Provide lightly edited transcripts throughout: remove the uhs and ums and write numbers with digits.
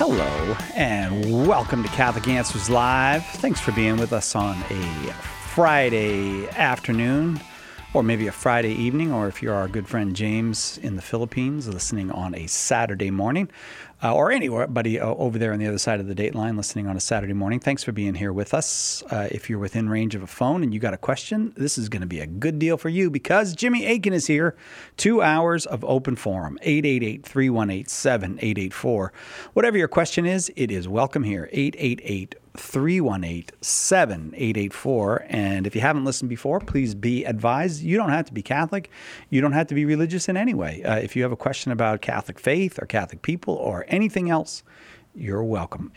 Hello, and welcome to Catholic Answers Live. Thanks for being with us on a Friday afternoon, or maybe a Friday evening, or if you're our good friend James in the Philippines, listening on a Saturday morning, or anybody over there on the other side of the date line listening on a Saturday morning. Thanks for being here with us. If you're within range of a phone and you got a question, this is going to be a good deal for you because Jimmy Akin is here. 2 hours of open forum, 888-318-7884. Whatever your question is, it is welcome here, 888-318-7884. And if you haven't listened before, please be advised, you don't have to be Catholic. You don't have to be religious in any way. If you have a question about Catholic faith or Catholic people or anything else, you're welcome.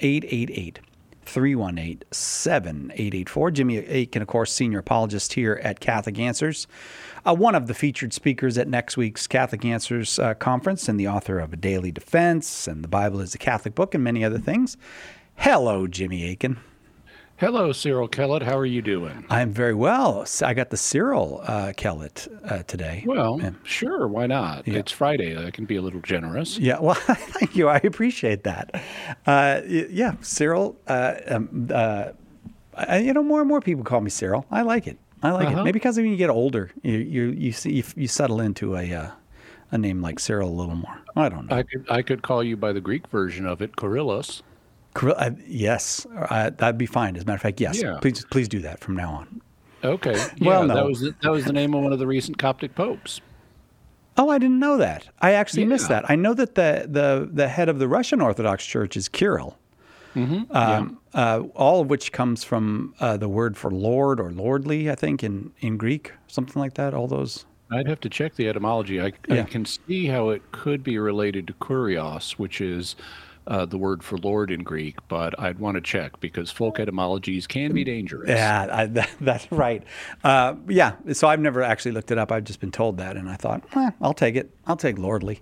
888-318-7884. Jimmy Akin, of course, senior apologist here at Catholic Answers, one of the featured speakers at next week's Catholic Answers conference, and the author of A Daily Defense and The Bible is a Catholic Book and many other things. Hello, Jimmy Akin. Hello, Cyril Kellett. How are you doing? I'm very well. I got the Cyril Kellett today. Well, sure. Why not? Yeah. It's Friday. I can be a little generous. Yeah, well, thank you. I appreciate that. Cyril. More and more people call me Cyril. I like it. It. Maybe because when you get older, you settle into a name like Cyril a little more. I don't know. I could call you by the Greek version of it, Kyrillos. Yes, that'd be fine. As a matter of fact, yes. Yeah. Please do that from now on. Okay. Well, no. That was the name of one of the recent Coptic popes. Oh, I didn't know that. I actually missed that. I know that the head of the Russian Orthodox Church is Kirill. Mm-hmm. All of which comes from the word for Lord or lordly, I think, in Greek, something like that. All those. I'd have to check the etymology. I can see how it could be related to kurios, which is the word for Lord in Greek, but I'd want to check because folk etymologies can be dangerous. Yeah, that's right. So I've never actually looked it up. I've just been told that, and I thought, I'll take it. I'll take lordly.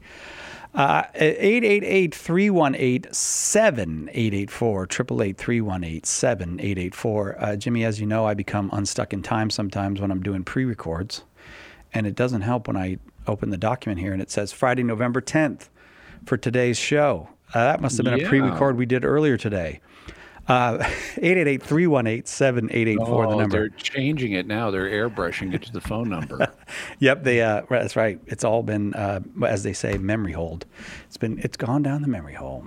888-318-7884, 888-318-7884. Jimmy, as you know, I become unstuck in time sometimes when I'm doing pre-records, and it doesn't help when I open the document here and it says Friday, November 10th for today's show. That must have been a pre-record we did earlier today. 888-318-7884, the number. They're changing it now. They're airbrushing it to the phone number. Yep, that's right. It's all been, as they say, memory hold. It's gone down the memory hole.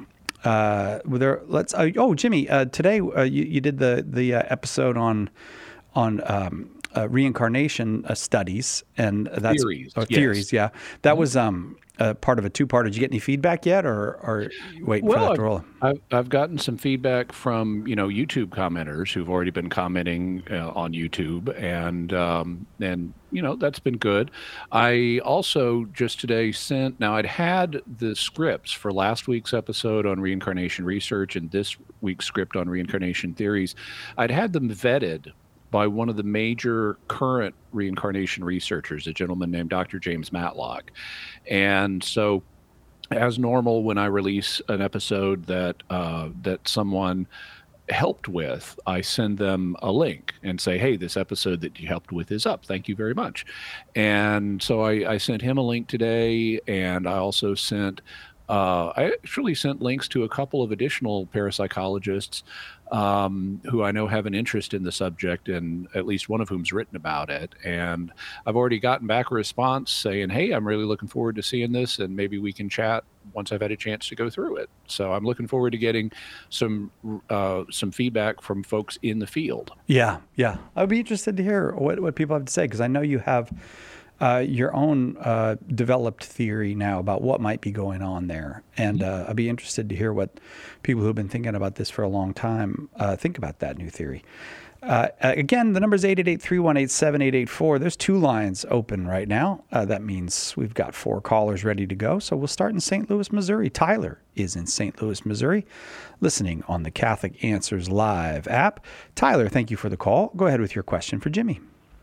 Jimmy, today you did the episode on reincarnation studies, and that's theories. Yeah, that was part of a two-part. Did you get any feedback yet, or waiting for that to roll? I've gotten some feedback from YouTube commenters who've already been commenting on YouTube, and that's been good. I also just today sent. Now I'd had the scripts for last week's episode on reincarnation research and this week's script on reincarnation theories. I'd had them vetted by one of the major current reincarnation researchers, a gentleman named Dr. James Matlock. And so, as normal, when I release an episode that someone helped with, I send them a link and say, hey, this episode that you helped with is up. Thank you very much. And so I sent him a link today, and I also sent links to a couple of additional parapsychologists who I know have an interest in the subject, and at least one of whom's written about it. And I've already gotten back a response saying, hey, I'm really looking forward to seeing this, and maybe we can chat once I've had a chance to go through it. So I'm looking forward to getting some feedback from folks in the field. Yeah. I'd be interested to hear what people have to say, because I know you have your own developed theory now about what might be going on there. And I'd be interested to hear what people who've been thinking about this for a long time think about that new theory. Again, the number is 888-318-7884. There's 2 lines open right now. That means we've got 4 callers ready to go. So we'll start in St. Louis, Missouri. Tyler is in St. Louis, Missouri, listening on the Catholic Answers Live app. Tyler, thank you for the call. Go ahead with your question for Jimmy.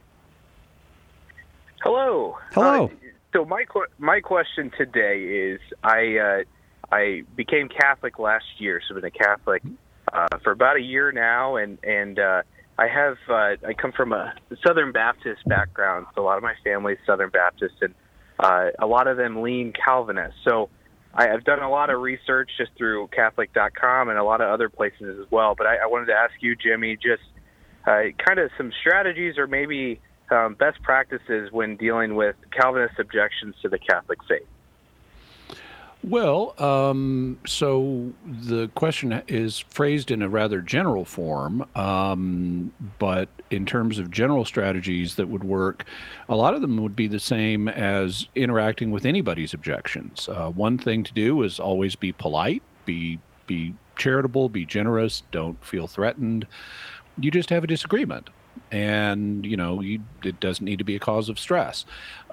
Hello. So my question today is, I became Catholic last year, so I've been a Catholic for about a year now, and I come from a Southern Baptist background, so a lot of my family is Southern Baptist, and a lot of them lean Calvinist. So I've done a lot of research just through Catholic.com and a lot of other places as well. But I wanted to ask you, Jimmy, just kind of some strategies or maybe best practices when dealing with Calvinist objections to the Catholic faith. Well, so the question is phrased in a rather general form, but in terms of general strategies that would work, a lot of them would be the same as interacting with anybody's objections. One thing to do is always be polite, be charitable, be generous, don't feel threatened. You just have a disagreement, and it doesn't need to be a cause of stress.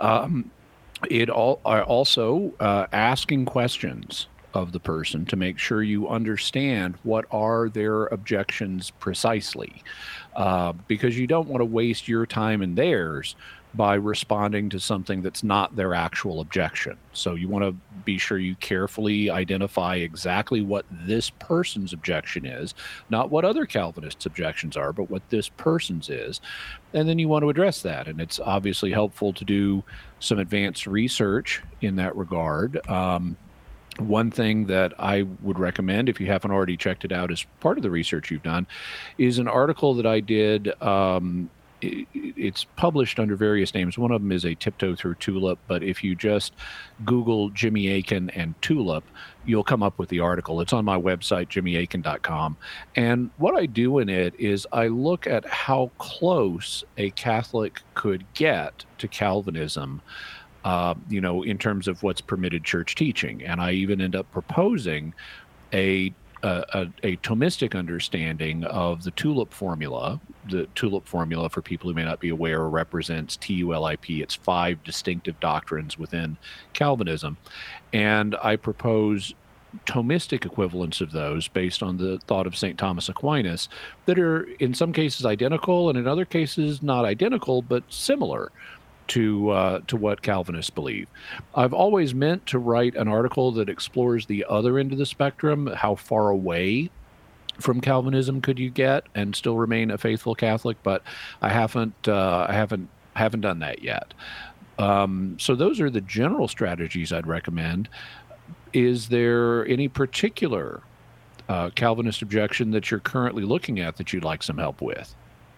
Also asking questions of the person to make sure you understand what are their objections precisely, because you don't want to waste your time and theirs by responding to something that's not their actual objection. So you want to be sure you carefully identify exactly what this person's objection is, not what other Calvinists' objections are, but what this person's is. And then you want to address that. And it's obviously helpful to do some advanced research in that regard. One thing that I would recommend, if you haven't already checked it out as part of the research you've done, is an article that I did. It's published under various names. One of them is A Tiptoe Through Tulip, but if you just Google Jimmy Akin and Tulip, you'll come up with the article. It's on my website, jimmyakin.com. And what I do in it is I look at how close a Catholic could get to Calvinism, in terms of what's permitted church teaching. And I even end up proposing a Thomistic understanding of the TULIP formula. The TULIP formula, for people who may not be aware, represents TULIP. It's 5 distinctive doctrines within Calvinism. And I propose Thomistic equivalents of those based on the thought of St. Thomas Aquinas that are in some cases identical and in other cases not identical, but similar to what Calvinists believe. I've always meant to write an article that explores the other end of the spectrum. How far away from Calvinism could you get and still remain a faithful Catholic? But I haven't done that yet. So those are the general strategies I'd recommend. Is there any particular Calvinist objection that you're currently looking at that you'd like some help with?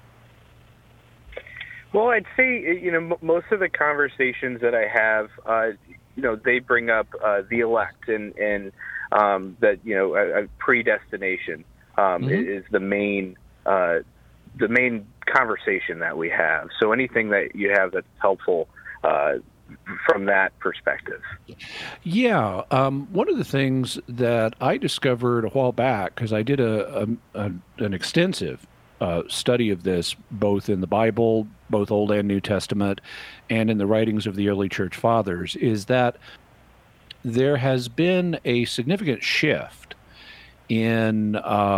Well, I'd say, most of the conversations that I have, they bring up the elect and that, a predestination is the main conversation that we have. So anything that you have that's helpful from that perspective. Yeah. One of the things that I discovered a while back, because I did an extensive study of this, both in the Bible, both Old and New Testament, and in the writings of the early church fathers, is that there has been a significant shift in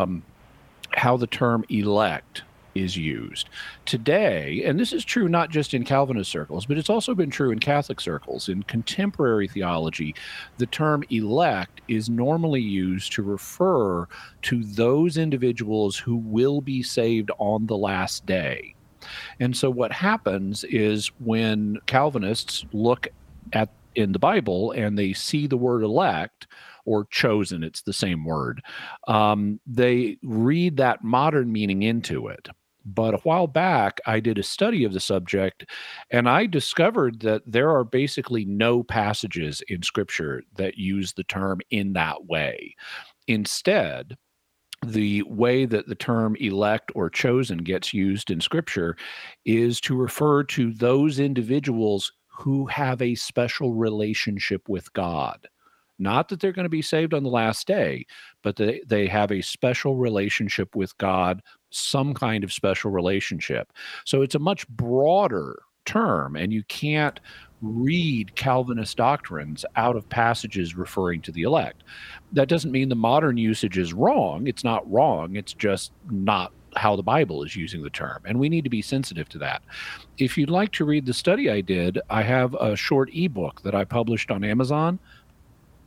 how the term elect is used today. And this is true not just in Calvinist circles, but it's also been true in Catholic circles. In contemporary theology, the term elect is normally used to refer to those individuals who will be saved on the last day. And so what happens is when Calvinists look in the Bible and they see the word elect, or chosen, it's the same word, they read that modern meaning into it. But a while back, I did a study of the subject, and I discovered that there are basically no passages in Scripture that use the term in that way. Instead, the way that the term elect or chosen gets used in Scripture is to refer to those individuals who have a special relationship with God. Not that they're going to be saved on the last day, but they have a special relationship with God, some kind of special relationship. So it's a much broader term, and you can't read Calvinist doctrines out of passages referring to the elect. That doesn't mean the modern usage is wrong. It's not wrong. It's just not how the Bible is using the term, and we need to be sensitive to that. If you'd like to read the study I did, I have a short ebook that I published on Amazon.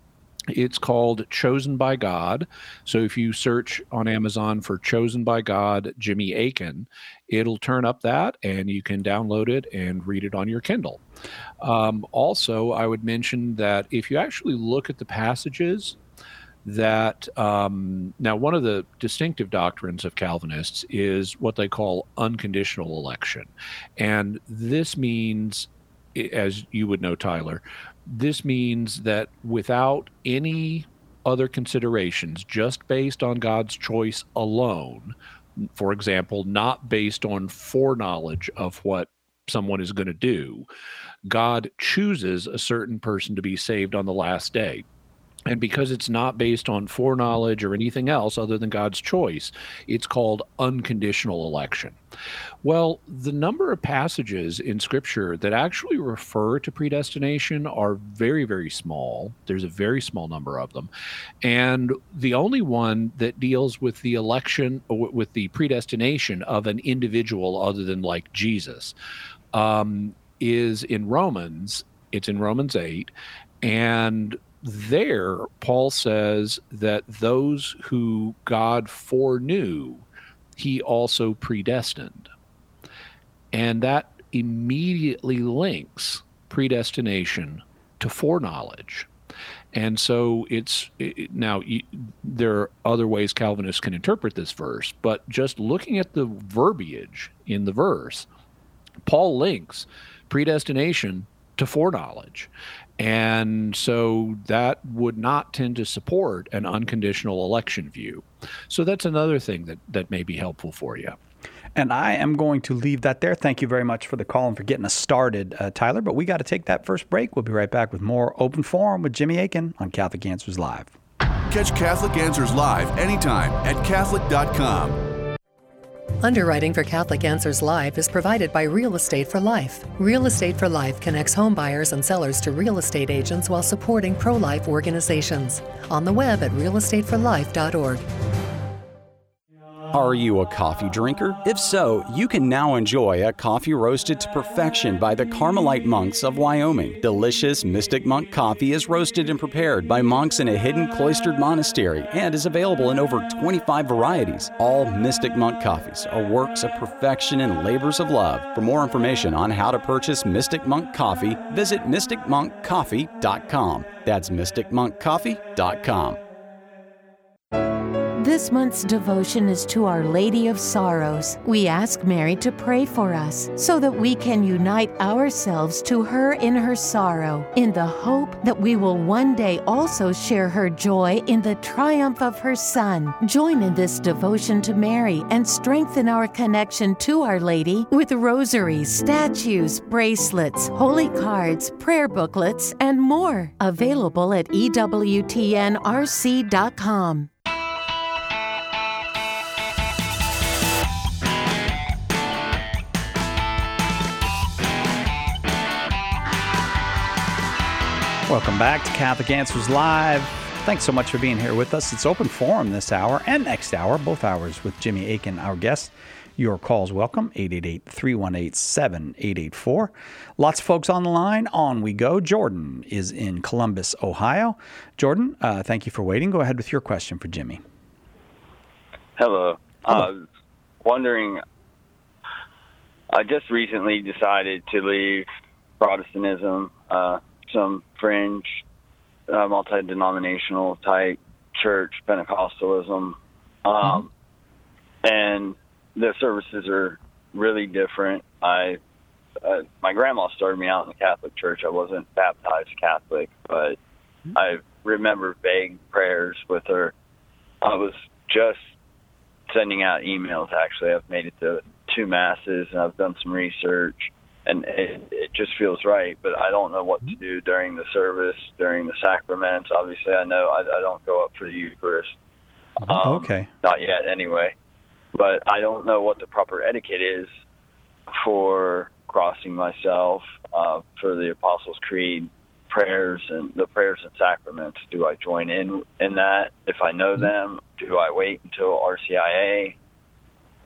It's called Chosen by God. So if you search on Amazon for Chosen by God, Jimmy Akin, it'll turn up that, and you can download it and read it on your Kindle. Also, I would mention that if you actually look at the passages that now one of the distinctive doctrines of Calvinists is what they call unconditional election. And this means, as you would know, Tyler, this means that without any other considerations, just based on God's choice alone, for example, not based on foreknowledge of what someone is going to do, God chooses a certain person to be saved on the last day. And because it's not based on foreknowledge or anything else other than God's choice, it's called unconditional election. Well, the number of passages in Scripture that actually refer to predestination are very, very small. There's a very small number of them. And the only one that deals with the election, with the predestination of an individual other than like Jesus, is in Romans. It's in Romans 8. And there, Paul says that those who God foreknew, he also predestined. And that immediately links predestination to foreknowledge. And so there are other ways Calvinists can interpret this verse, but just looking at the verbiage in the verse, Paul links predestination to foreknowledge. And so that would not tend to support an unconditional election view. So that's another thing that may be helpful for you. And I am going to leave that there. Thank you very much for the call and for getting us started, Tyler. But we got to take that first break. We'll be right back with more Open Forum with Jimmy Akin on Catholic Answers Live. Catch Catholic Answers Live anytime at Catholic.com. Underwriting for Catholic Answers Live is provided by Real Estate for Life. Real Estate for Life connects home buyers and sellers to real estate agents while supporting pro-life organizations. On the web at realestateforlife.org. Are you a coffee drinker? If so, you can now enjoy a coffee roasted to perfection by the Carmelite monks of Wyoming. Delicious Mystic Monk coffee is roasted and prepared by monks in a hidden cloistered monastery and is available in over 25 varieties. All Mystic Monk coffees are works of perfection and labors of love. For more information on how to purchase Mystic Monk coffee, visit mysticmonkcoffee.com. That's mysticmonkcoffee.com. This month's devotion is to Our Lady of Sorrows. We ask Mary to pray for us so that we can unite ourselves to her in her sorrow, in the hope that we will one day also share her joy in the triumph of her Son. Join in this devotion to Mary and strengthen our connection to Our Lady with rosaries, statues, bracelets, holy cards, prayer booklets, and more. Available at EWTNRC.com. Welcome back to Catholic Answers Live. Thanks so much for being here with us. It's Open Forum this hour and next hour, both hours with Jimmy Akin, our guest. Your calls welcome, 888-318-7884. Lots of folks on the line. On we go. Jordan is in Columbus, Ohio. Jordan, thank you for waiting. Go ahead with your question for Jimmy. Hello. I was wondering, I just recently decided to leave Protestantism, some fringe, multi-denominational type church, Pentecostalism, and the services are really different. My grandma started me out in the Catholic Church. I wasn't baptized Catholic, but I remember vague prayers with her. I was just sending out emails, actually. I've made it to 2 masses, and I've done some research. And it just feels right, but I don't know what to do during the service, during the sacraments. Obviously, I know I don't go up for the Eucharist. Okay. Not yet, anyway. But I don't know what the proper etiquette is for crossing myself, for the Apostles' Creed prayers and the prayers and sacraments. Do I join in that if I know them? Do I wait until RCIA?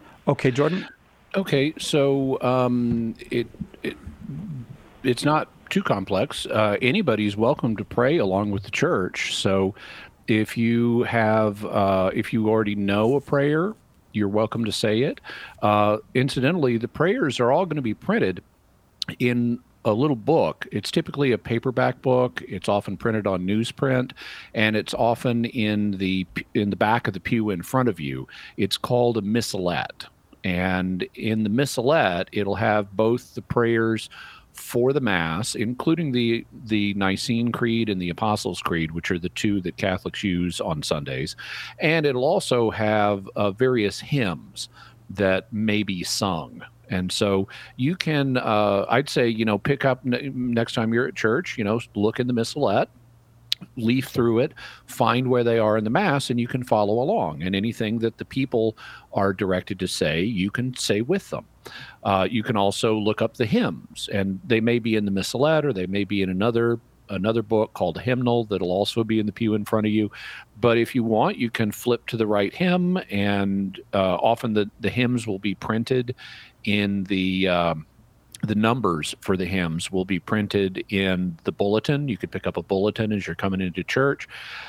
Okay, Jordan. Okay, so it's not too complex. Anybody's welcome to pray along with the church. So if you already know a prayer, you're welcome to say it. Incidentally, the prayers are all going to be printed in a little book. It's typically a paperback book. It's often printed on newsprint, and it's often in the back of the pew in front of you. It's called a missalette. And in the missalette, it'll have both the prayers for the Mass, including the Nicene Creed and the Apostles' Creed, which are the two that Catholics use on Sundays. And it'll also have various hymns that may be sung. And so you can, I'd say, pick up next time you're at church, look in the missalette, leaf through it, find where they are in the Mass, and you can follow along. And anything that the people are directed to say, you can say with them. You can also look up the hymns, and they may be in the missalette, or they may be in another book called a hymnal that'll also be in the pew in front of you. But if you want, you can flip to the right hymn, and often the hymns will be printed in the numbers for the hymns will be printed in the bulletin. You could pick up a bulletin as you're coming into church.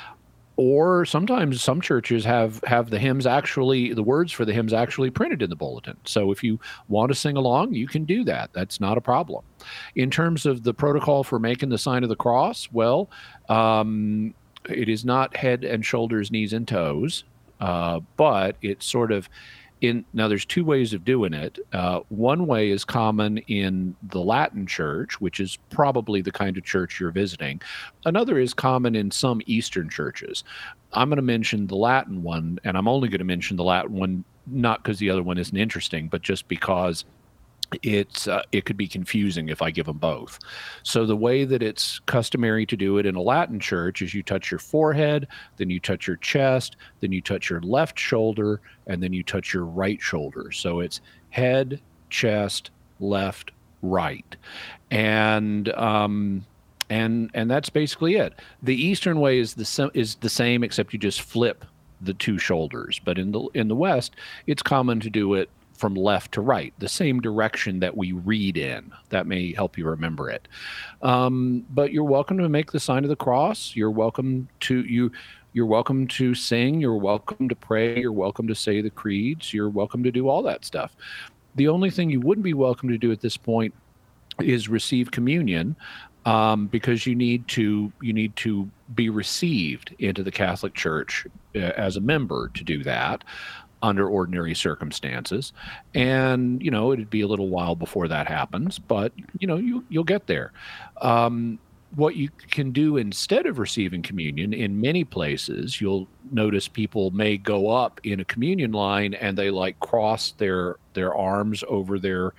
Or sometimes some churches have the hymns the words for the hymns actually printed in the bulletin. So if you want to sing along, you can do that. That's not a problem. In terms of the protocol for making the sign of the cross, well, it is not head and shoulders, knees and toes, but it's sort of now there's two ways of doing it. One way is common in the Latin church, which is probably the kind of church you're visiting. Another is common in some Eastern churches. I'm going to mention the Latin one, and I'm only going to mention the Latin one, not because the other one isn't interesting, but just because it could be confusing if I give them both. So the way that it's customary to do it in a Latin church is you touch your forehead, then you touch your chest, then you touch your left shoulder, and then you touch your right shoulder. So it's head, chest, left, right. And that's basically it. The Eastern way is the same, except you just flip the two shoulders. But in the West, it's common to do it from left to right, the same direction that we read in. That may help you remember it. But you're welcome to make the sign of the cross. You're welcome to You're welcome to sing. You're welcome to pray. You're welcome to say the creeds. You're welcome to do all that stuff. The only thing you wouldn't be welcome to do at this point is receive communion, because you need to be received into the Catholic Church as a member to do that under ordinary circumstances. And, it'd be a little while before that happens, but, you'll get there. What you can do instead of receiving communion, in many places, you'll notice people may go up in a communion line and they cross their arms over their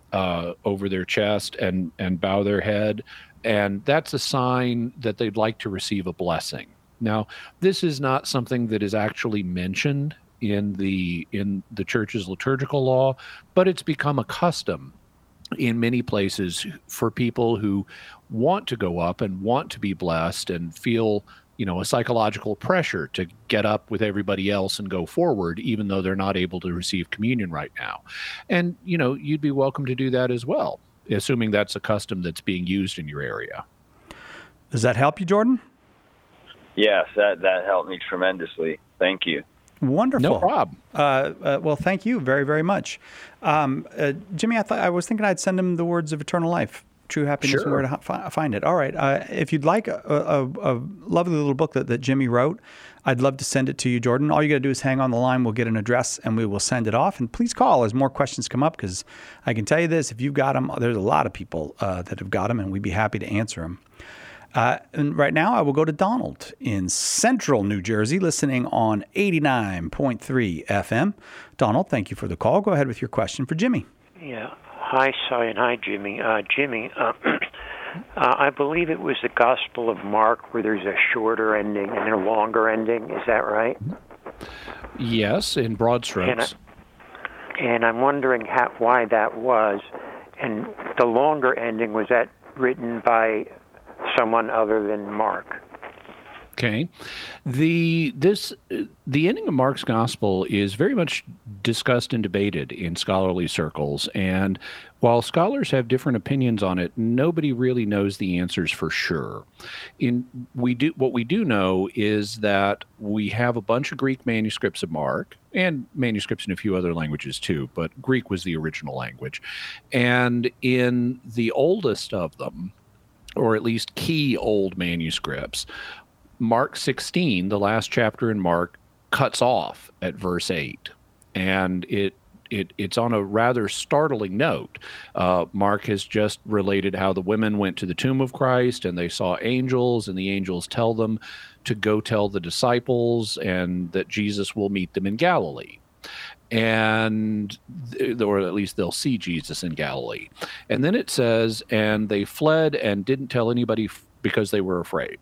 chest and bow their head. And that's a sign that they'd like to receive a blessing. Now, this is not something that is actually mentioned in the church's liturgical law, but it's become a custom in many places for people who want to go up and want to be blessed and feel, a psychological pressure to get up with everybody else and go forward, even though they're not able to receive communion right now. And, you'd be welcome to do that as well, assuming that's a custom that's being used in your area. Does that help you, Jordan? Yes, that helped me tremendously. Thank you. Wonderful. No problem. Well, thank you very, very much. Jimmy, I was thinking I'd send him the words of eternal life, true happiness, Sure. and where to find it. All right. If you'd like a lovely little book that Jimmy wrote, I'd love to send it to you, Jordan. All you got to do is hang on the line. We'll get an address and we will send it off. And please call as more questions come up, because I can tell you this, if you've got them, there's a lot of people that have got them, and we'd be happy to answer them. And right now, I will go to Donald in central New Jersey, listening on 89.3 FM. Donald, thank you for the call. Go ahead with your question for Jimmy. Yeah. Hi, Cy, and hi, Jimmy. Jimmy, I believe it was the Gospel of Mark where there's a shorter ending and a longer ending. Is that right? Yes, in broad strokes. And I'm wondering why that was. And the longer ending, was that written by someone other than Mark? Okay. The ending of Mark's gospel is very much discussed and debated in scholarly circles. And while scholars have different opinions on it, nobody really knows the answers for sure. What we do know is that we have a bunch of Greek manuscripts of Mark, and manuscripts in a few other languages too, but Greek was the original language. And in the oldest of them, or at least key old manuscripts, Mark 16, the last chapter in Mark, cuts off at verse 8. And it's on a rather startling note. Mark has just related how the women went to the tomb of Christ and they saw angels, and the angels tell them to go tell the disciples and that Jesus will meet them in Galilee. And, or at least they'll see Jesus in Galilee. And then it says, and they fled and didn't tell anybody because they were afraid.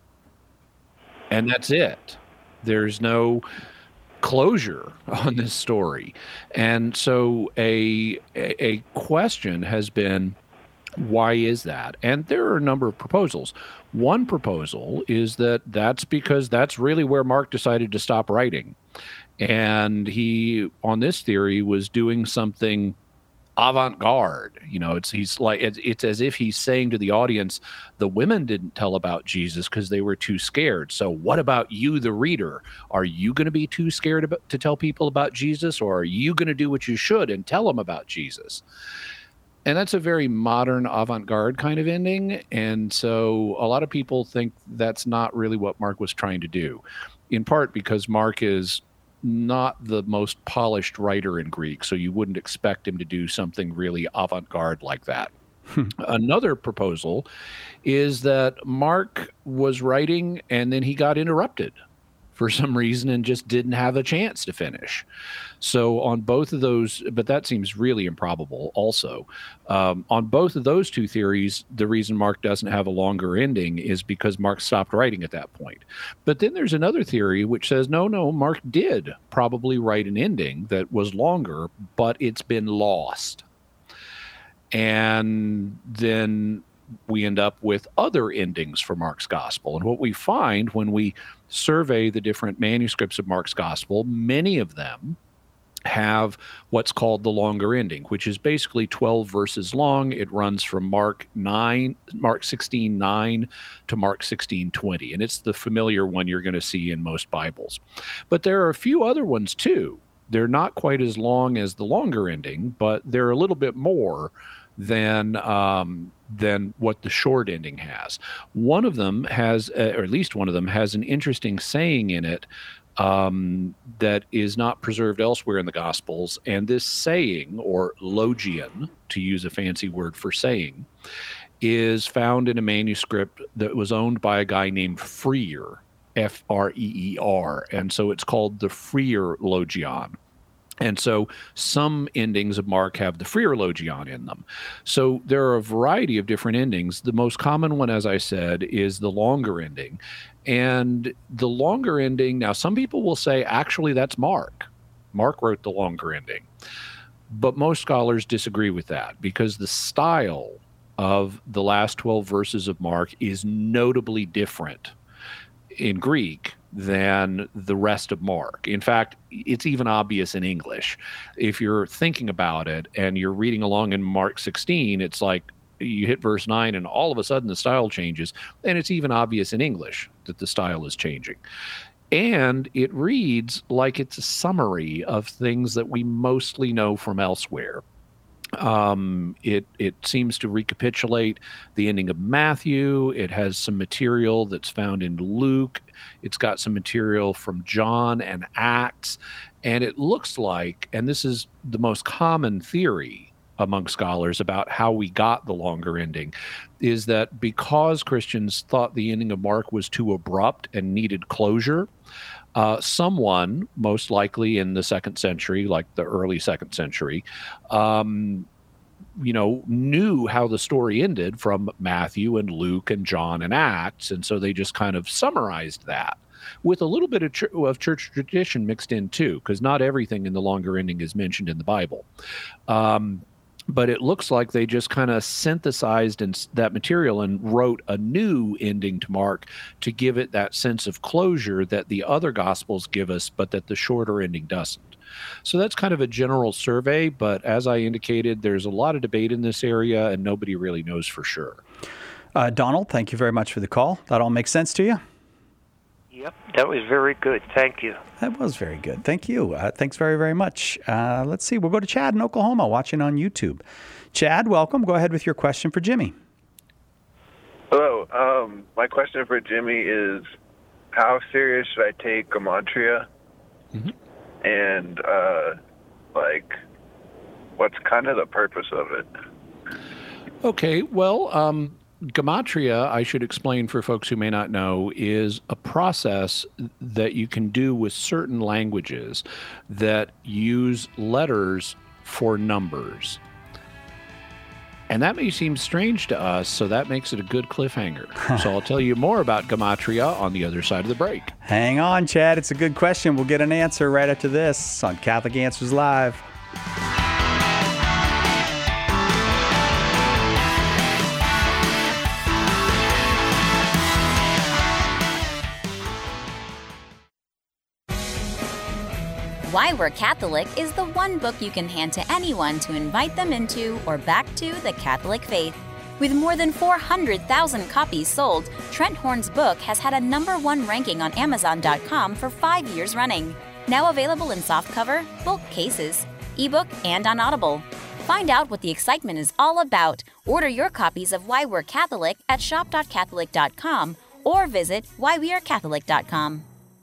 And that's it. There's no closure on this story. And so a question has been, why is that? And there are a number of proposals. One proposal is that that's because that's really where Mark decided to stop writing. And he, on this theory, was doing something avant-garde. It's as if he's saying to the audience, the women didn't tell about Jesus because they were too scared. So what about you, the reader? Are you going to be too scared to tell people about Jesus, or are you going to do what you should and tell them about Jesus? And that's a very modern avant-garde kind of ending. And so a lot of people think that's not really what Mark was trying to do, in part because Mark is not the most polished writer in Greek, so you wouldn't expect him to do something really avant-garde like that. Another proposal is that Mark was writing and then he got interrupted for some reason and just didn't have a chance to finish. So on both of those, but that seems really improbable also. On both of those two theories, the reason Mark doesn't have a longer ending is because Mark stopped writing at that point. But then there's another theory which says, no, Mark did probably write an ending that was longer, but it's been lost. And then we end up with other endings for Mark's gospel. And what we find when we survey the different manuscripts of Mark's gospel, many of them have what's called the longer ending, which is basically 12 verses long. It runs from Mark 16:9 to Mark 16:20, and it's the familiar one you're going to see in most Bibles. But there are a few other ones too. They're not quite as long as the longer ending, but they're a little bit more than what the short ending has. One of them has, or at least one of them has, an interesting saying in it that is not preserved elsewhere in the Gospels. And this saying, or logion, to use a fancy word for saying, is found in a manuscript that was owned by a guy named Freer, F-R-E-E-R. And so it's called the Freer Logion. And so some endings of Mark have the Freer Logion in them. So there are a variety of different endings. The most common one, as I said, is the longer ending. And the longer ending, now some people will say, actually, that's Mark. Mark wrote the longer ending. But most scholars disagree with that because the style of the last 12 verses of Mark is notably different in Greek than the rest of Mark. In fact, it's even obvious in English. If you're thinking about it and you're reading along in Mark 16, it's like you hit verse 9 and all of a sudden the style changes, and it's even obvious in English that the style is changing. And it reads like it's a summary of things that we mostly know from elsewhere. It seems to recapitulate the ending of Matthew. It has some material that's found in Luke. It's got some material from John and Acts. And it looks like, and this is the most common theory among scholars about how we got the longer ending, is that because Christians thought the ending of Mark was too abrupt and needed closure, someone, most likely in the 2nd century, like the early 2nd century, knew how the story ended from Matthew and Luke and John and Acts. And so they just kind of summarized that with a little bit of church tradition mixed in too, because not everything in the longer ending is mentioned in the Bible. But it looks like they just kind of synthesized that material and wrote a new ending to Mark to give it that sense of closure that the other Gospels give us, but that the shorter ending doesn't. So that's kind of a general survey, but as I indicated, there's a lot of debate in this area, and nobody really knows for sure. Donald, thank you very much for the call. That all makes sense to you? Yep, that was very good. Thank you. That was very good. Thank you. Thanks very, very much. Let's see. We'll go to Chad in Oklahoma watching on YouTube. Chad, welcome. Go ahead with your question for Jimmy. Hello. My question for Jimmy is, how serious should I take gematria? Mm-hmm. And, what's kind of the purpose of it? Okay, well, gematria, I should explain for folks who may not know, is a process that you can do with certain languages that use letters for numbers. And that may seem strange to us, so that makes it a good cliffhanger. So I'll tell you more about gematria on the other side of the break. Hang on, Chad. It's a good question. We'll get an answer right after this on Catholic Answers Live. Why We're Catholic is the one book you can hand to anyone to invite them into or back to the Catholic faith. With more than 400,000 copies sold, Trent Horn's book has had a #1 ranking on Amazon.com for 5 years running. Now available in softcover, bulk cases, ebook, and on Audible. Find out what the excitement is all about. Order your copies of Why We're Catholic at shop.catholic.com or visit whywearecatholic.com.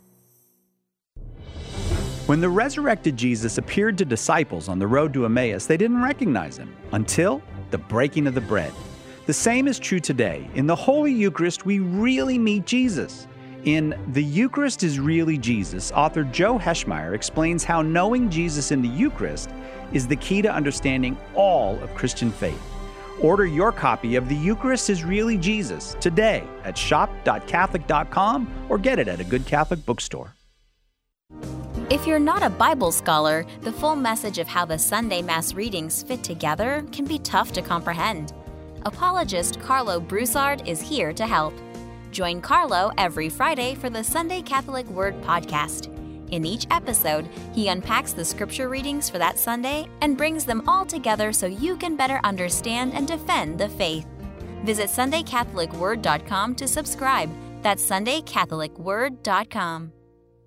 When the resurrected Jesus appeared to disciples on the road to Emmaus, they didn't recognize him until the breaking of the bread. The same is true today. In the Holy Eucharist, we really meet Jesus. In The Eucharist is Really Jesus, author Joe Heschmeyer explains how knowing Jesus in the Eucharist is the key to understanding all of Christian faith. Order your copy of The Eucharist is Really Jesus today at shop.catholic.com or get it at a good Catholic bookstore. If you're not a Bible scholar, the full message of how the Sunday Mass readings fit together can be tough to comprehend. Apologist Carlo Broussard is here to help. Join Carlo every Friday for the Sunday Catholic Word podcast. In each episode, he unpacks the scripture readings for that Sunday and brings them all together so you can better understand and defend the faith. Visit SundayCatholicWord.com to subscribe. That's SundayCatholicWord.com.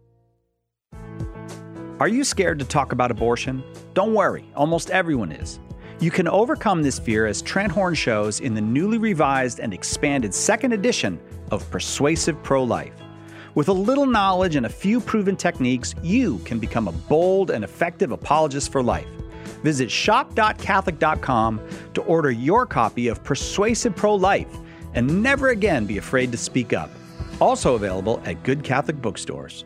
Are you scared to talk about abortion? Don't worry, almost everyone is. You can overcome this fear as Trent Horn shows in the newly revised and expanded second edition of Persuasive Pro-Life. With a little knowledge and a few proven techniques, you can become a bold and effective apologist for life. Visit shop.catholic.com to order your copy of Persuasive Pro-Life and never again be afraid to speak up. Also available at good Catholic bookstores.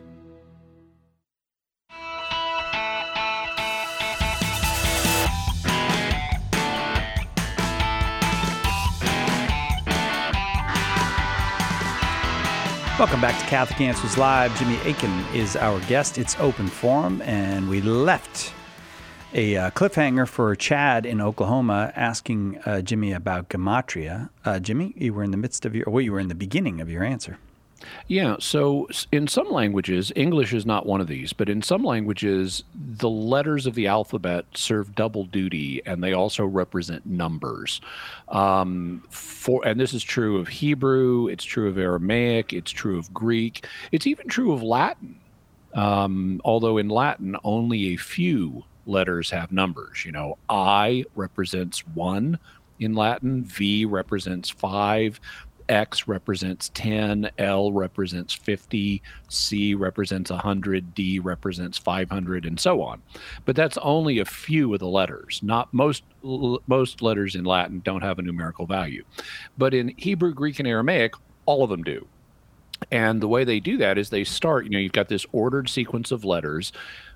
Welcome back to Catholic Answers Live. Jimmy Akin is our guest. It's open forum, and we left a cliffhanger for Chad in Oklahoma asking Jimmy about gematria. Jimmy, you were in the midst of you were in the beginning of your answer. Yeah, so in some languages, English is not one of these, but in some languages, the letters of the alphabet serve double duty, and they also represent numbers. And this is true of Hebrew, it's true of Aramaic, it's true of Greek, it's even true of Latin. Although in Latin, only a few letters have numbers. You know, I represents 1 in Latin, V represents 5, X represents 10, L represents 50, C represents 100, D represents 500, and so on. But that's only a few of the letters. Not most letters in Latin don't have a numerical value. But in Hebrew, Greek, and Aramaic, all of them do. And the way they do that is they start, you've got this ordered sequence of letters,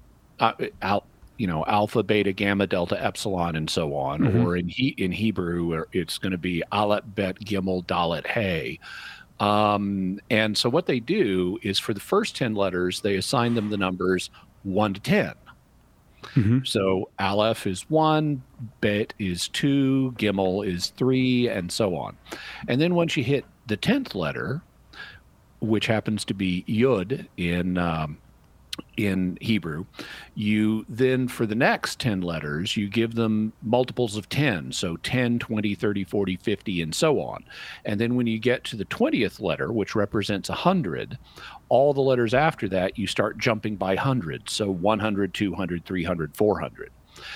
alpha, beta, gamma, delta, epsilon, and so on. Mm-hmm. Or in Hebrew, it's going to be aleph, bet, gimel, dalet, hey. And so what they do is for the first 10 letters, they assign them the numbers 1 to 10. Mm-hmm. So aleph is 1, bet is 2, gimel is 3, and so on. And then once you hit the 10th letter, which happens to be yud in in Hebrew. You then, for the next 10 letters, you give them multiples of 10. So 10, 20, 30, 40, 50, and so on. And then when you get to the 20th letter, which represents 100, all the letters after that, you start jumping by hundreds. So 100, 200, 300, 400.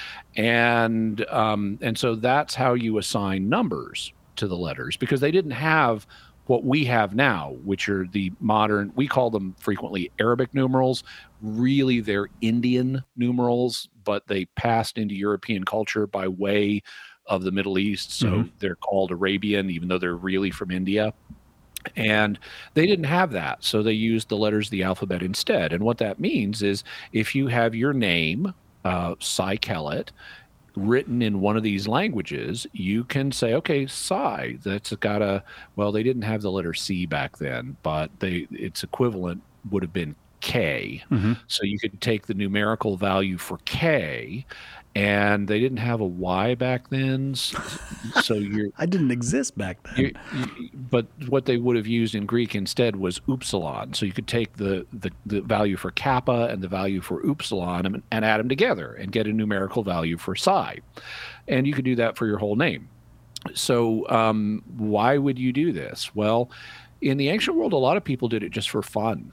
And so that's how you assign numbers to the letters, because they didn't have what we have now, which are the modern, we call them frequently Arabic numerals. Really, they're Indian numerals, but they passed into European culture by way of the Middle East. So they're called Arabian, even though they're really from India. And they didn't have that. So they used the letters of the alphabet instead. And what that means is if you have your name, Cy Kellett, written in one of these languages, you can say, okay, Cy, that's got a, well, they didn't have the letter C back then, but its equivalent would have been K. So you could take the numerical value for K, and they didn't have a Y back then. So I didn't exist back then. But what they would have used in Greek instead was upsilon. So you could take the value for kappa and the value for upsilon and add them together and get a numerical value for psi. And you could do that for your whole name. So why would you do this? Well, in the ancient world, a lot of people did it just for fun.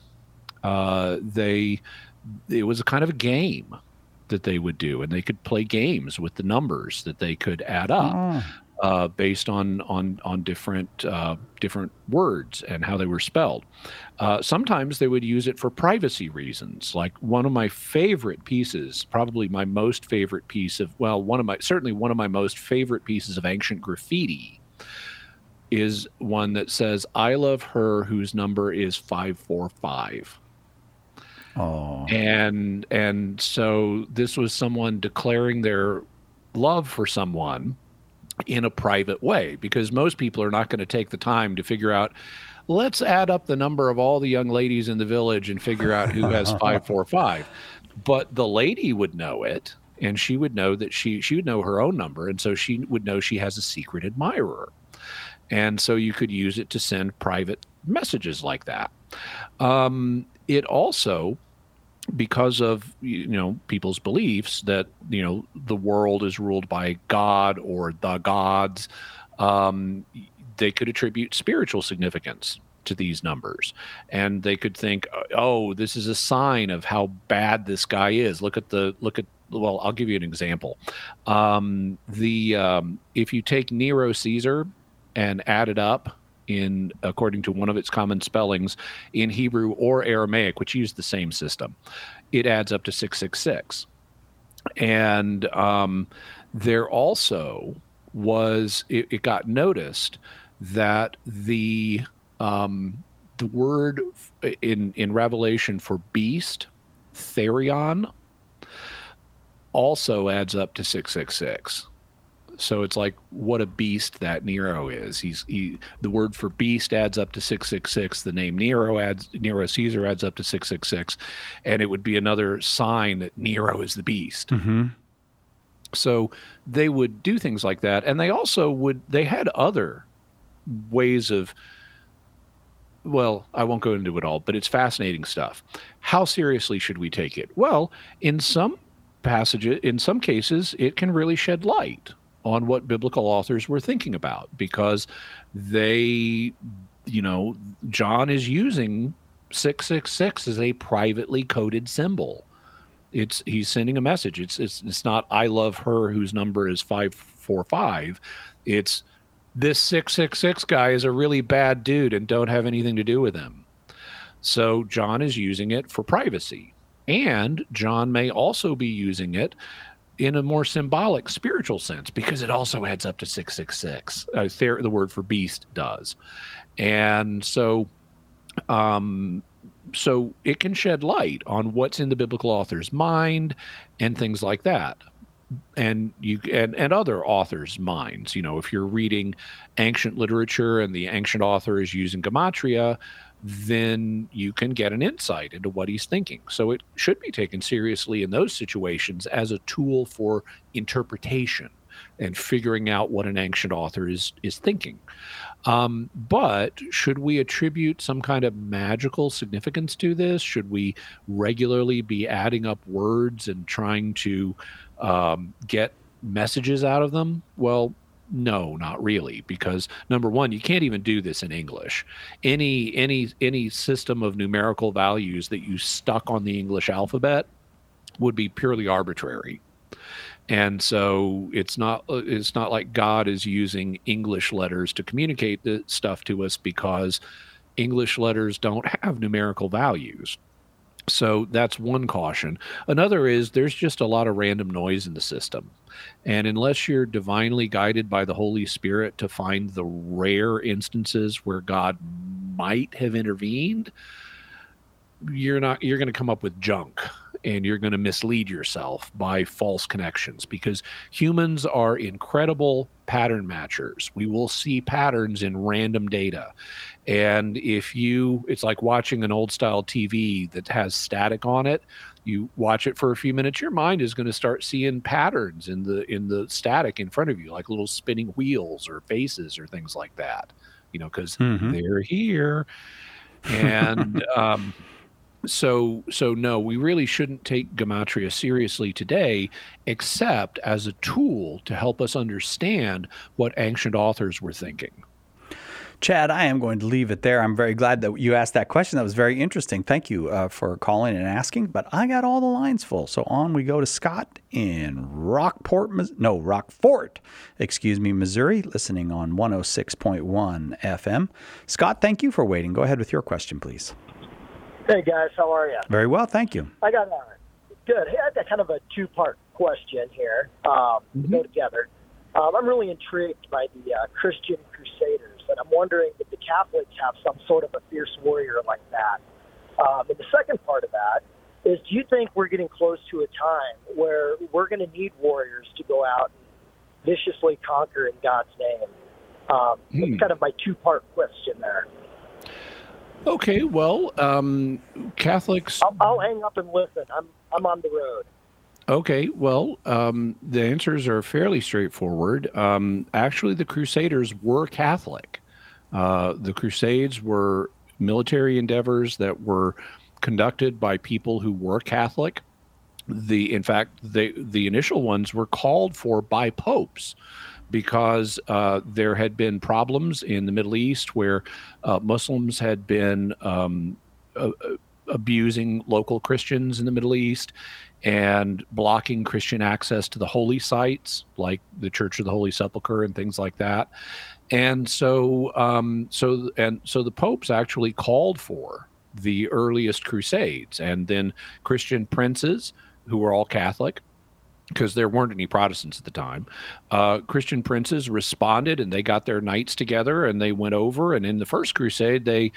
It was a kind of a game that they would do, and they could play games with the numbers that they could add up based on different words and how they were spelled. Sometimes they would use it for privacy reasons. Like one of my favorite pieces, probably my most favorite piece of, well, one of my most favorite pieces of ancient graffiti is one that says, "I love her whose number is 545." Oh. And so this was someone declaring their love for someone in a private way, because most people are not going to take the time to figure out, let's add up the number of all the young ladies in the village and figure out who has 545. But the lady would know it, and she would know that she would know her own number, and so she would know she has a secret admirer. And so you could use it to send private messages like that. It also, because of people's beliefs that the world is ruled by God or the gods, they could attribute spiritual significance to these numbers, and they could think, oh, this is a sign of how bad this guy is. Look at well, I'll give you an example. If you take Nero Caesar and add it up according to one of its common spellings in Hebrew or Aramaic, which use the same system, it adds up to 666. And there also was, it got noticed that the word in Revelation for beast, therion, also adds up to 666. So it's like, what a beast that Nero is. The word for beast adds up to 666. The name Nero Caesar adds up to 666, and it would be another sign that Nero is the beast. So they would do things like that, and they had other ways of, well, I won't go into it all, but it's fascinating stuff. How seriously should we take it? Well, in some cases, it can really shed light on what biblical authors were thinking about, because John is using 666 as a privately coded symbol. He's sending a message. It's not, I love her whose number is 545. It's, this 666 guy is a really bad dude and don't have anything to do with him. So John is using it for privacy. And John may also be using it in a more symbolic, spiritual sense, because it also adds up to 666. The word for beast does. And so it can shed light on what's in the biblical author's mind and things like that. And other authors' minds. If you're reading ancient literature and the ancient author is using gematria, then you can get an insight into what he's thinking. So it should be taken seriously in those situations as a tool for interpretation. and figuring out what an ancient author is thinking. But should we attribute some kind of magical significance to this? Should we regularly be adding up words and trying to get messages out of them? Well, no, not really, because number one, you can't even do this in English. Any system of numerical values that you stuck on the English alphabet would be purely arbitrary. And so it's not like God is using English letters to communicate the stuff to us, because English letters don't have numerical values. So that's one caution. Another is there's just a lot of random noise in the system. And unless you're divinely guided by the Holy Spirit to find the rare instances where God might have intervened, you're going to come up with junk, and you're going to mislead yourself by false connections, because humans are incredible pattern matchers. We will see patterns in random data. And it's like watching an old style TV that has static on it. You watch it for a few minutes, your mind is going to start seeing patterns in the static in front of you, like little spinning wheels or faces or things like that, because they're here. And, So no, we really shouldn't take gematria seriously today, except as a tool to help us understand what ancient authors were thinking. Chad, I am going to leave it there. I'm very glad that you asked that question. That was very interesting. Thank you for calling and asking. But I got all the lines full. So on we go to Scott in Rockfort, Missouri, listening on 106.1 FM. Scott, thank you for waiting. Go ahead with your question, please. Hey, guys. How are you? Very well, thank you. I got good. Hey, I got kind of a two-part question here to go together. I'm really intrigued by the Christian Crusaders, and I'm wondering if the Catholics have some sort of a fierce warrior like that. And the second part of that is, do you think we're getting close to a time where we're going to need warriors to go out and viciously conquer in God's name? That's kind of my two-part question there. Okay, well, Catholics... I'll hang up and listen. I'm on the road. Okay, well, the answers are fairly straightforward. Actually, the Crusaders were Catholic. The Crusades were military endeavors that were conducted by people who were Catholic. In fact, the initial ones were called for by popes, because there had been problems in the Middle East where Muslims had been abusing local Christians in the Middle East and blocking Christian access to the holy sites, like the Church of the Holy Sepulchre and things like that. And so the popes actually called for the earliest crusades, and then Christian princes, who were all Catholic, because there weren't any Protestants at the time, Christian princes responded, and they got their knights together, and they went over, and in the First Crusade, they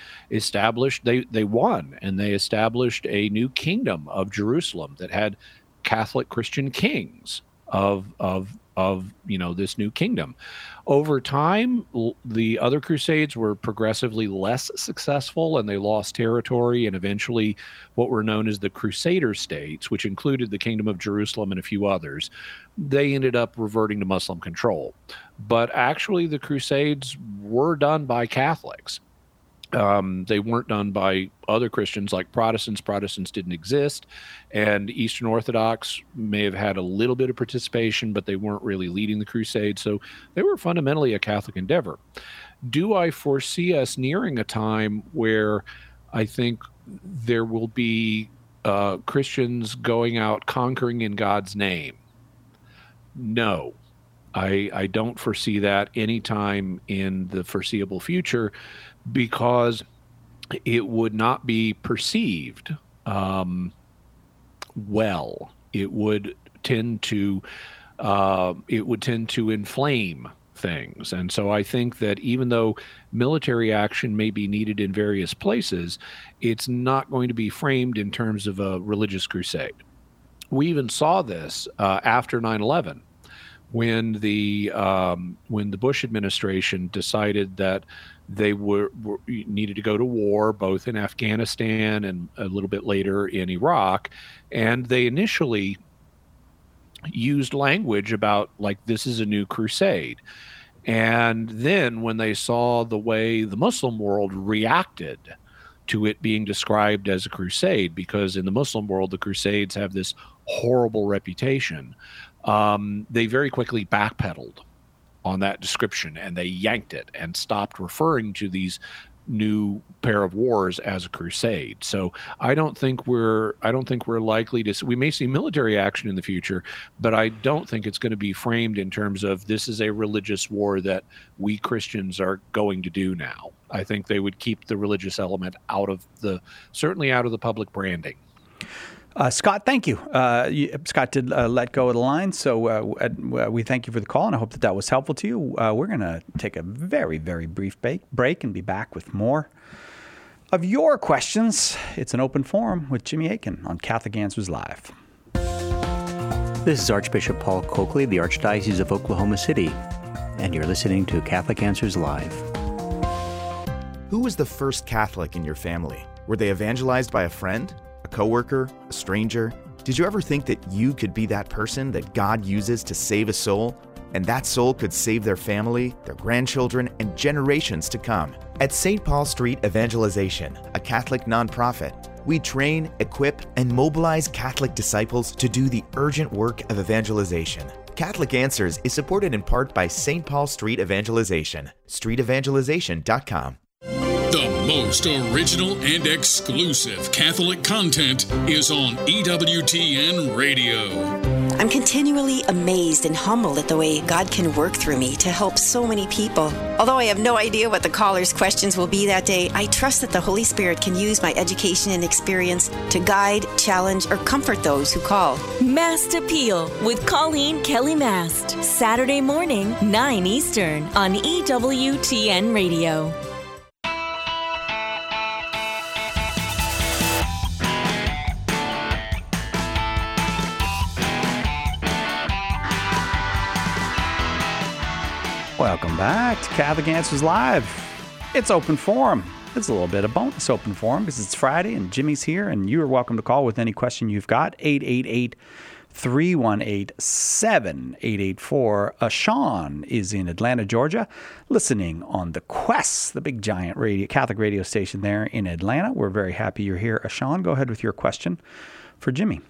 won, and they established a new kingdom of Jerusalem that had Catholic Christian kings of this new kingdom. Over time, the other crusades were progressively less successful, and they lost territory, and eventually what were known as the Crusader states, which included the Kingdom of Jerusalem and a few others, they ended up reverting to Muslim control. But actually, the crusades were done by Catholics. They weren't done by other Christians like Protestants. Protestants didn't exist, and Eastern Orthodox may have had a little bit of participation, but they weren't really leading the crusade. So they were fundamentally a Catholic endeavor. Do I foresee us nearing a time where I think there will be Christians going out conquering in God's name? No. I don't foresee that anytime in the foreseeable future, because it would not be perceived well. It would tend to inflame things. And so I think that even though military action may be needed in various places, it's not going to be framed in terms of a religious crusade. We even saw this after 9/11. When the Bush administration decided that they needed to go to war, both in Afghanistan and a little bit later in Iraq, and they initially used language about, like, this is a new crusade. And then when they saw the way the Muslim world reacted to it being described as a crusade, because in the Muslim world, the Crusades have this horrible reputation, they very quickly backpedaled on that description, and they yanked it and stopped referring to these new pair of wars as a crusade. So I don't think we're likely to. We may see military action in the future, but I don't think it's going to be framed in terms of this is a religious war that we Christians are going to do now. I think they would keep the religious element certainly out of the public branding. Scott, thank you. Scott did let go of the line, so we thank you for the call, and I hope that was helpful to you. We're going to take a very, very brief break and be back with more of your questions. It's an open forum with Jimmy Akin on Catholic Answers Live. This is Archbishop Paul Coakley, the Archdiocese of Oklahoma City, and you're listening to Catholic Answers Live. Who was the first Catholic in your family? Were they evangelized by a friend? A coworker, a stranger? Did you ever think that you could be that person that God uses to save a soul? And that soul could save their family, their grandchildren, and generations to come. At St. Paul Street Evangelization, a Catholic nonprofit, we train, equip, and mobilize Catholic disciples to do the urgent work of evangelization. Catholic Answers is supported in part by St. Paul Street Evangelization, streetevangelization.com. The most original and exclusive Catholic content is on EWTN Radio. I'm continually amazed and humbled at the way God can work through me to help so many people. Although I have no idea what the callers' questions will be that day, I trust that the Holy Spirit can use my education and experience to guide, challenge, or comfort those who call. Mast Appeal with Colleen Kelly Mast. Saturday morning, 9 Eastern on EWTN Radio. Welcome back to Catholic Answers Live. It's open forum. It's a little bit of bonus open forum because it's Friday and Jimmy's here, and you are welcome to call with any question you've got. 888-318-7884. Sean is in Atlanta, Georgia, listening on the Quest, the big giant Catholic radio station there in Atlanta. We're very happy you're here. Sean, go ahead with your question for Jimmy.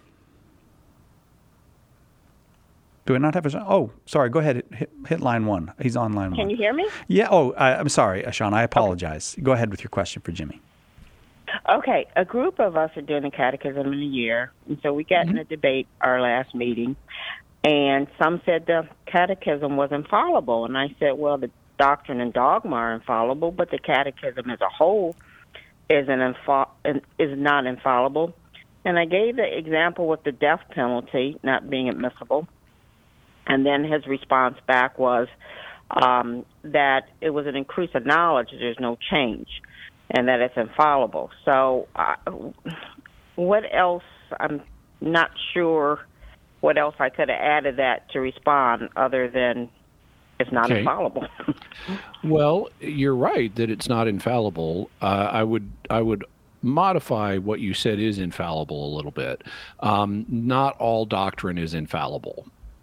Do I not have a... Oh, sorry. Go ahead. Hit line one. He's on line one. Can you hear me? Yeah. Oh, I'm sorry, Sean. I apologize. Okay. Go ahead with your question for Jimmy. Okay. A group of us are doing a catechism in a year. And so we got in a debate our last meeting. And some said the catechism was infallible. And I said, well, the doctrine and dogma are infallible, but the catechism as a whole is not infallible. And I gave the example with the death penalty not being admissible. And then his response back was that it was an increase of knowledge, there's no change, and that it's infallible. So what else? I'm not sure what else I could have added that to respond other than it's not infallible. Well, you're right that it's not infallible. I would modify what you said is infallible a little bit. Not all doctrine is infallible.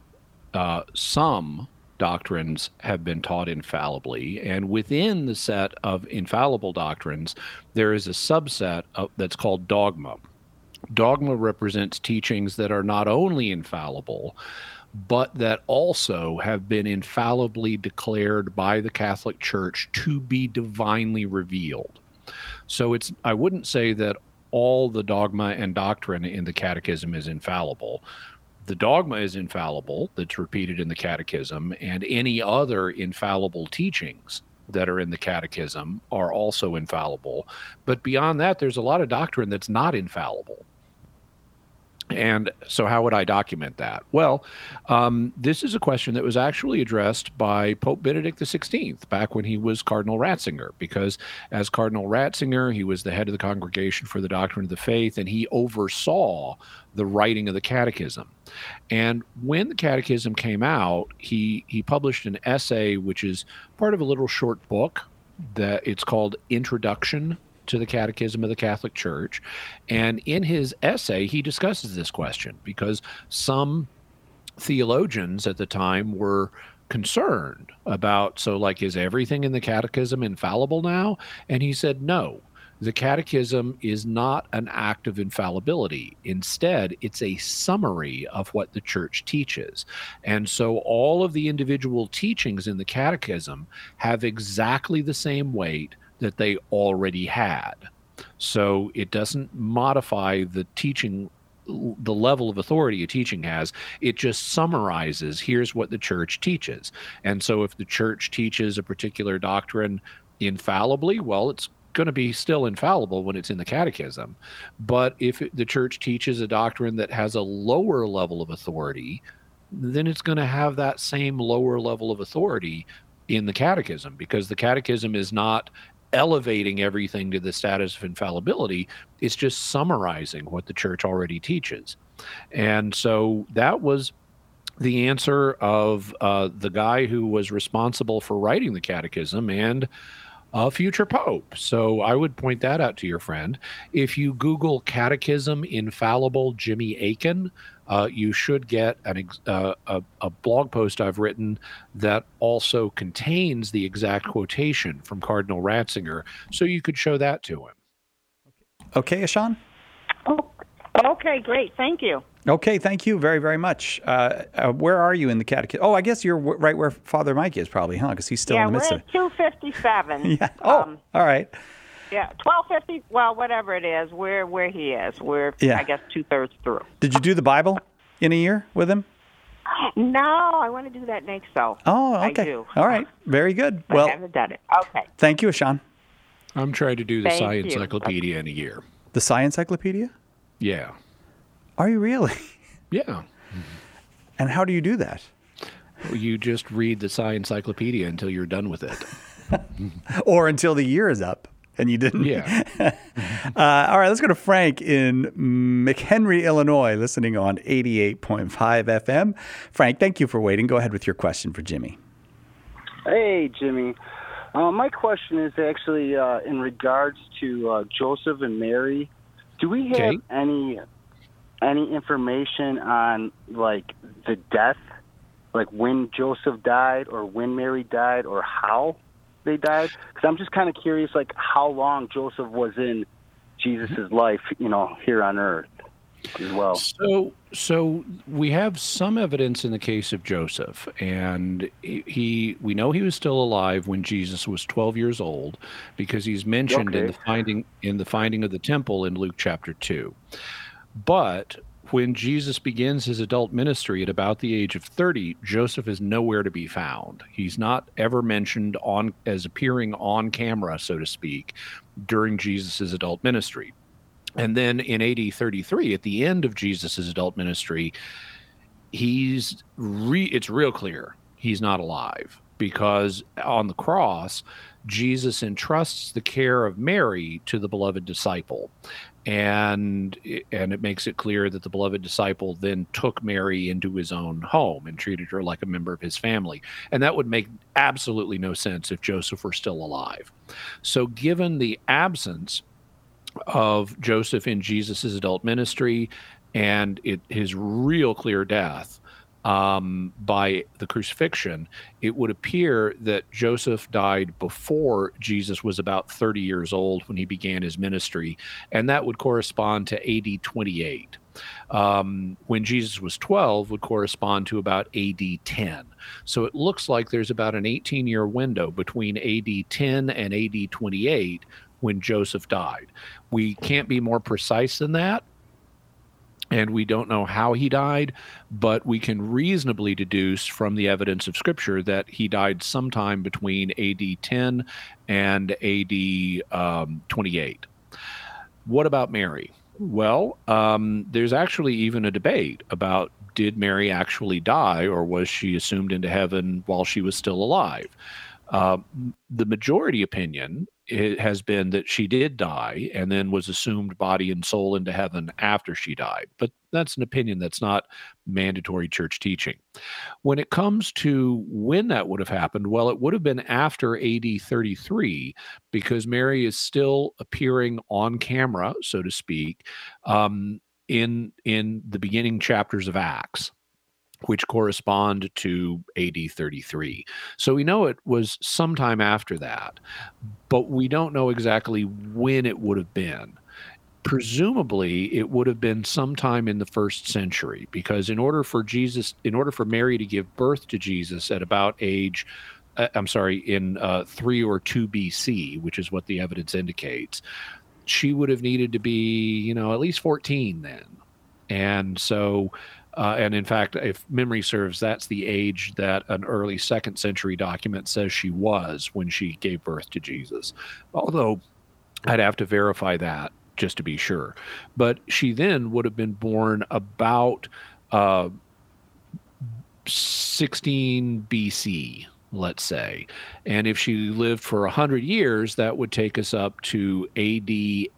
Some doctrines have been taught infallibly, and within the set of infallible doctrines, there is a subset that's called dogma. Dogma represents teachings that are not only infallible, but that also have been infallibly declared by the Catholic Church to be divinely revealed. So I wouldn't say that all the dogma and doctrine in the Catechism is infallible. The dogma is infallible, that's repeated in the Catechism, and any other infallible teachings that are in the Catechism are also infallible. But beyond that, there's a lot of doctrine that's not infallible. And so how would I document that? Well, this is a question that was actually addressed by Pope Benedict XVI back when he was Cardinal Ratzinger, because as Cardinal Ratzinger, he was the head of the Congregation for the Doctrine of the Faith, and he oversaw the writing of the Catechism. And when the Catechism came out, he published an essay, which is part of a little short book that it's called Introduction to the Catechism of the Catholic Church. And in his essay, he discusses this question because some theologians at the time were concerned about, so like, is everything in the catechism infallible now? And he said, no, the catechism is not an act of infallibility. Instead, it's a summary of what the church teaches. And so all of the individual teachings in the catechism have exactly the same weight that they already had. So it doesn't modify the teaching, the level of authority a teaching has. It just summarizes, here's what the church teaches. And so if the church teaches a particular doctrine infallibly, well, it's going to be still infallible when it's in the catechism. But if the church teaches a doctrine that has a lower level of authority, then it's going to have that same lower level of authority in the catechism, because the catechism is not elevating everything to the status of infallibility. It's just summarizing what the church already teaches. And so that was the answer of the guy who was responsible for writing the catechism and a future pope. So I would point that out to your friend. If you Google Catechism Infallible Jimmy Akin, you should get a blog post I've written that also contains the exact quotation from Cardinal Ratzinger, so you could show that to him. Okay, Ashan? Oh, okay, great. Thank you. Okay, thank you very, very much. Where are you in the catechism? Oh, I guess you're right where Father Mike is probably, huh? Because he's still in the midst of it. Yeah, we're at 257. Yeah. Oh, all right. Yeah, 1250, well, whatever it is, where he is. We're, Yeah. I guess, 2/3 through. Did you do the Bible in a year with him? No, I want to do that next, though. Oh, okay. I do. All right. Very good. I Well, haven't done it. Okay. thank you, Ashan. I'm trying to do the Thank Science you. Encyclopedia in a year. The Science Encyclopedia? Yeah. Are you really? Yeah. And how do you do that? You just read the Science Encyclopedia until you're done with it. Or until the year is up and you didn't. Yeah. All right, let's go to Frank in McHenry, Illinois, listening on 88.5 FM. Frank, thank you for waiting. Go ahead with your question for Jimmy. Hey, Jimmy. My question is actually in regards to Joseph and Mary. Do we have any information on, like, the death, like when Joseph died or when Mary died or how they died? Because I'm just kind of curious, like, how long Joseph was in Jesus' life, here on earth as well. So we have some evidence in the case of Joseph, and we know he was still alive when Jesus was 12 years old, because he's mentioned in the finding of the temple in Luke chapter 2. But when Jesus begins his adult ministry at about the age of 30, Joseph is nowhere to be found. He's not ever mentioned as appearing on camera, so to speak, during Jesus' adult ministry. And then in AD 33, at the end of Jesus' adult ministry, it's real clear he's not alive, because on the cross, Jesus entrusts the care of Mary to the beloved disciple. And it makes it clear that the beloved disciple then took Mary into his own home and treated her like a member of his family. And that would make absolutely no sense if Joseph were still alive. So given the absence of Joseph in Jesus' adult ministry and his real clear death by the crucifixion, it would appear that Joseph died before Jesus was about 30 years old when he began his ministry, and that would correspond to AD 28. When Jesus was 12 would correspond to about AD 10. So it looks like there's about an 18-year window between AD 10 and AD 28 when Joseph died. We can't be more precise than that, and we don't know how he died, but we can reasonably deduce from the evidence of Scripture that he died sometime between AD 10 and AD 28. What about Mary? Well, there's actually even a debate about, did Mary actually die, or was she assumed into heaven while she was still alive? The majority opinion has been that she did die and then was assumed body and soul into heaven after she died. But that's an opinion that's not mandatory church teaching. When it comes to when that would have happened, well, it would have been after AD 33, because Mary is still appearing on camera, so to speak, in the beginning chapters of Acts. which correspond to AD 33. So we know it was sometime after that, but we don't know exactly when it would have been. Presumably, it would have been sometime in the 1st century, because in order for Mary to give birth to Jesus at about in 3 or 2 BC, which is what the evidence indicates, she would have needed to be, at least 14 then. And so, and in fact, if memory serves, that's the age that an early 2nd century document says she was when she gave birth to Jesus. Although I'd have to verify that just to be sure. But she then would have been born about 16 BC, let's say. And if she lived for 100 years, that would take us up to AD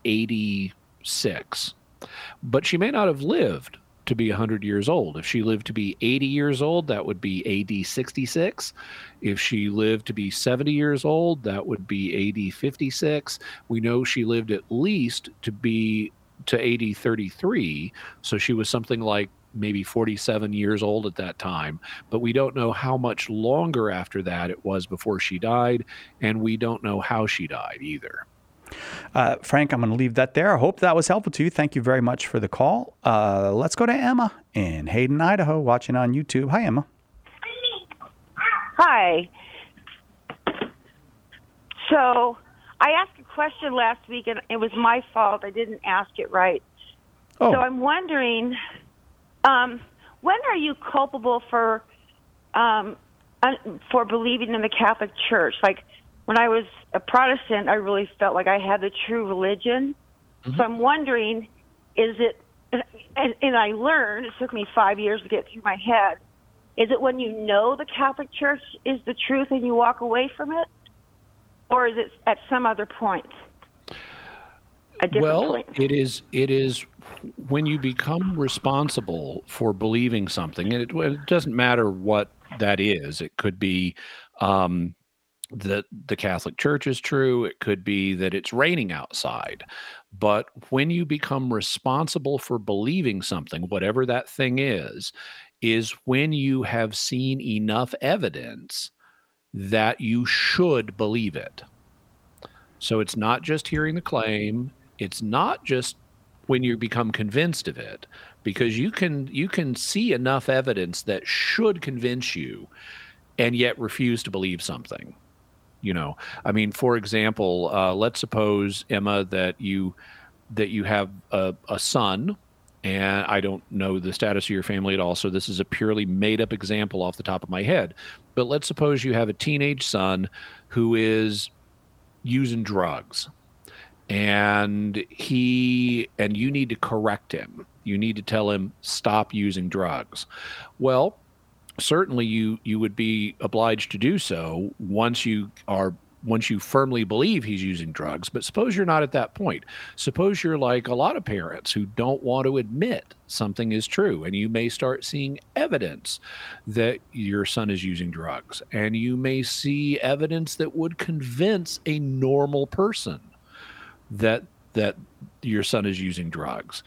86. But she may not have lived to be 100 years old. If she lived to be 80 years old, that would be AD 66. If she lived to be 70 years old, that would be AD 56. We know she lived at least to AD 33, so she was something like maybe 47 years old at that time, but we don't know how much longer after that it was before she died, and we don't know how she died either. Frank, I'm going to leave that there. I hope that was helpful to you. Thank you very much for the call. Let's go to Emma in Hayden, Idaho, watching on YouTube. Hi, Emma. Hi. So I asked a question last week, and it was my fault. I didn't ask it right. Oh. So I'm wondering, when are you culpable for believing in the Catholic Church? Like, when I was a Protestant, I really felt like I had the true religion. Mm-hmm. So I'm wondering, is it, and I learned, it took me 5 years to get through my head, is it when you know the Catholic Church is the truth and you walk away from it? Or is it at some other point? Well, it is when you become responsible for believing something, and it doesn't matter what that is. It could be that the Catholic Church is true. It could be that it's raining outside. But when you become responsible for believing something, whatever that thing is when you have seen enough evidence that you should believe it. So it's not just hearing the claim. It's not just when you become convinced of it, because you can see enough evidence that should convince you and yet refuse to believe something. I mean, for example, let's suppose, Emma, that you have a son, and I don't know the status of your family at all, so this is a purely made-up example off the top of my head. But let's suppose you have a teenage son who is using drugs, and you need to correct him. You need to tell him, stop using drugs. Well, certainly you would be obliged to do so once you firmly believe he's using drugs. But suppose you're not at that point. Suppose you're like a lot of parents who don't want to admit something is true, and you may start seeing evidence that your son is using drugs, and you may see evidence that would convince a normal person that your son is using drugs.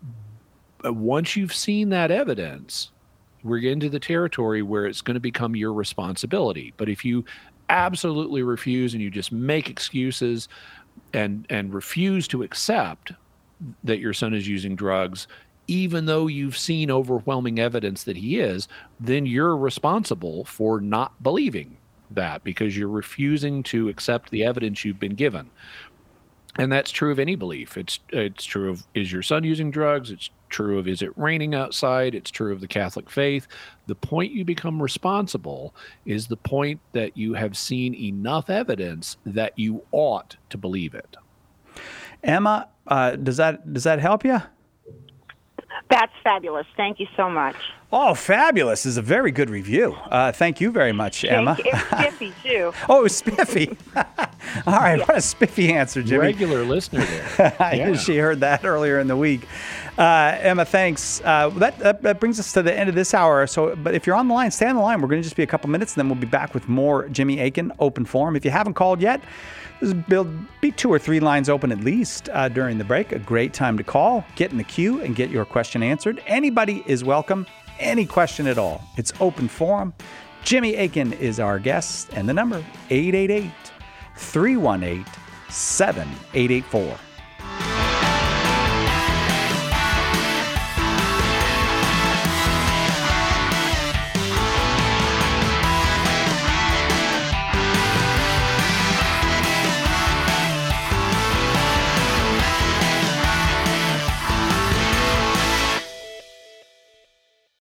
Once you've seen that evidence, we're getting to the territory where it's going to become your responsibility. But if you absolutely refuse and you just make excuses and refuse to accept that your son is using drugs, even though you've seen overwhelming evidence that he is, then you're responsible for not believing that because you're refusing to accept the evidence you've been given. And that's true of any belief. It's true of, is your son using drugs? It's true of, is it raining outside? It's true of the Catholic faith. The point you become responsible is the point that you have seen enough evidence that you ought to believe it. Emma, does that help you? That's fabulous. Thank you so much. Oh, fabulous is a very good review. Thank you very much, Emma. It's spiffy, too. Oh, it was spiffy. All right, What a spiffy answer, Jimmy. Regular listener there. Yeah. She heard that earlier in the week. Emma, thanks. That brings us to the end of this hour. But if you're on the line, stay on the line. We're going to just be a couple minutes, and then we'll be back with more Jimmy Akin Open Forum. If you haven't called yet, there'll be 2 or 3 lines open at least during the break. A great time to call, get in the queue, and get your question answered. Anybody is welcome. Any question at all. It's Open Forum. Jimmy Akin is our guest, and the number 888-318-7884.